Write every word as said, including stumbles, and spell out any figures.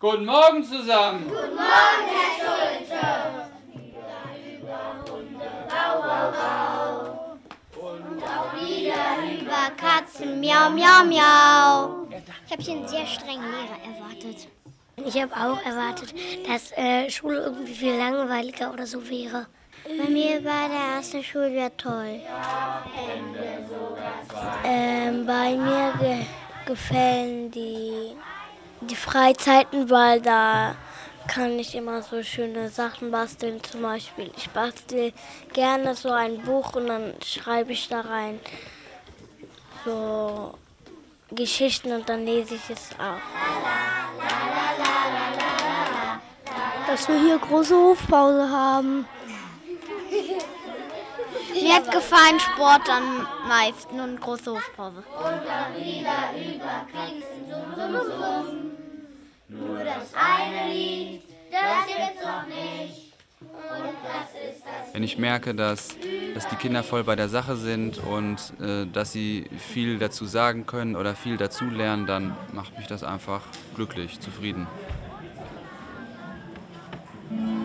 Guten Morgen zusammen. Guten Morgen, Herr Schulte. Wieder über Hunde, bau, bau, bau. Und auch wieder über Katzen, miau, miau, miau. Ich habe hier einen sehr strengen Lehrer erwartet. Ich habe auch erwartet, dass äh, Schule irgendwie viel langweiliger oder so wäre. Bei mir war der erste Schuljahr toll. Ähm, bei mir ge gefallen die, die Freizeiten, weil da kann ich immer so schöne Sachen basteln. Zum Beispiel, ich bastel gerne so ein Buch und dann schreibe ich da rein so Geschichten und dann lese ich es auch. Dass wir hier große Hofpause haben. Mir hat gefallen Sport am meisten und große Hofpause. Und dann wieder über Pixen, sum, sum, sum. Nur das eine Lied, das gibt's noch nicht. Und das ist das. Wenn ich merke, dass, dass die Kinder voll bei der Sache sind und äh, dass sie viel dazu sagen können oder viel dazu lernen, dann macht mich das einfach glücklich, zufrieden.